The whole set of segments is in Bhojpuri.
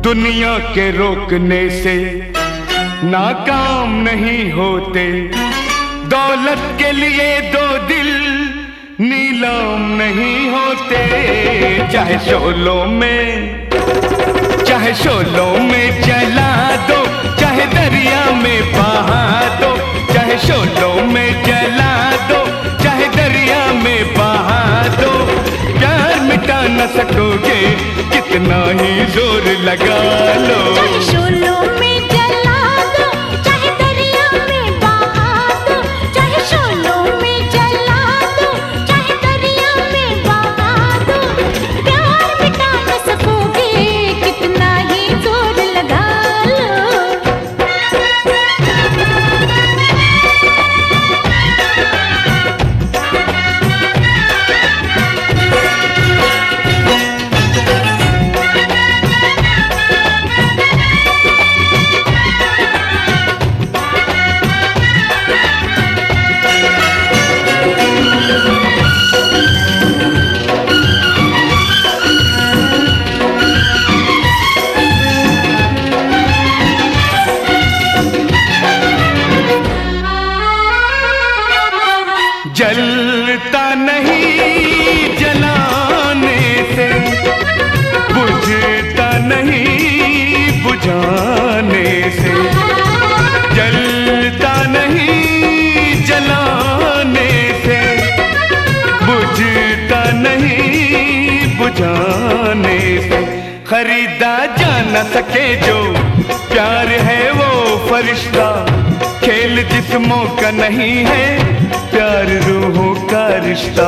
दुनिया के रोकने से नाकाम नहीं होते, दौलत के लिए दो दिल नीलाम नहीं होते। चाहे शोलों में जला दो, चाहे दरिया में बहा दो, चाहे शोलों में जला दो, चाहे दरिया में बहा दो, प्यार मिटा न सकोगे कितना ही जोर लगा लो। चाहे शोलों में जला दो, चाहे दरिया में बहा दो, चाहे शोलों में जला दो, चाहे दरिया में बहा दो, प्यार मिटा न सकोगे कितना ही जोर लगा लो। जलता नहीं जलाने से, बुझता नहीं बुझाने से, जलता नहीं जलाने से, बुझता नहीं बुझाने से। खरीदा जा न सके जो प्यार है वो फरिश्ता, खेल जिस्मों का नहीं है प्यार रूहों का रिश्ता।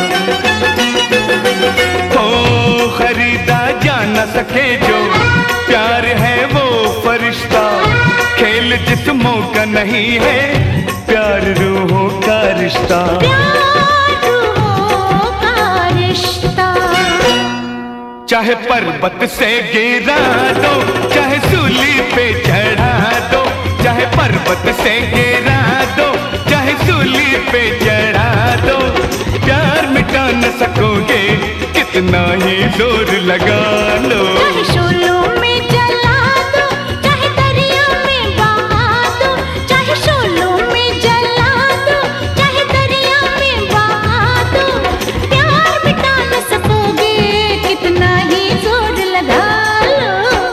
हो खरीदा जा न सके जो प्यार है वो फरिश्ता, खेल जिस्मों का नहीं है प्यार रूहों का रिश्ता। प्यार रूहों का रिश्ता। चाहे पर्वत से गिरा दो, चाहे सूली पे चढ़ा दो, चाहे पर्वत से गिरा दो, चाहे सूली पे चढ़ा दो, प्यार मिटा न सकोगे कितना ही जोर लगा लो। चाहे शोलों में जला दो, चाहे दरिया में बहा दो, चाहे शोलों में जला दो, चाहे दरिया में बहा दो, प्यार मिटा न सकोगे कितना ही जोर लगा लो।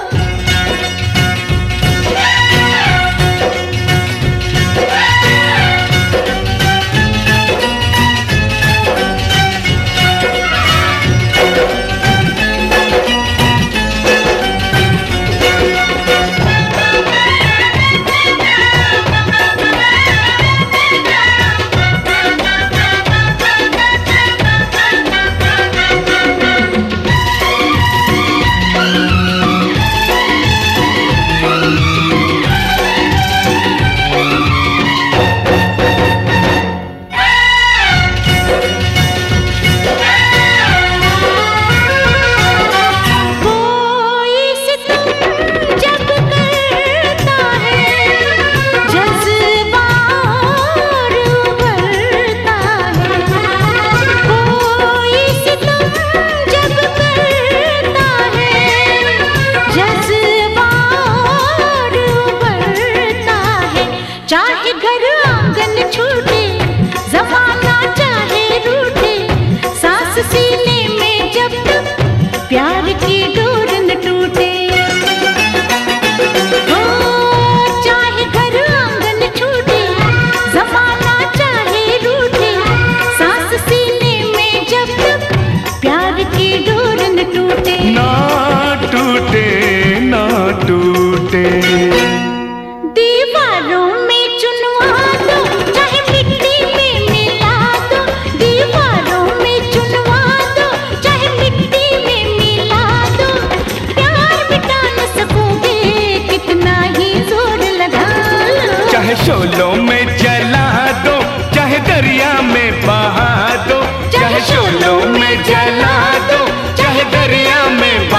चाहे घर आंगन छूटे, ज़माना चाहे रूठे, सांस सीने में जब तक प्यार की डोर न टूटे। हो चाहे घर आंगन छूटे, ज़माना चाहे रूठे, सांस सीने में जब तक प्यार की डोर न टूटे। ना टूटे ना टूटे। दीवारों में चुनवा दो, चाहे मिट्टी में मिला दो, दीवारों में चुनवा दो, चाहे मिट्टी में मिला दो, प्यार मिटा न सकोगे कितना ही जोर लगा लो। चाहे शोलों में जला दो, चाहे दरिया में बहा दो, चाहे शोलों में जला दो, चाहे दरिया में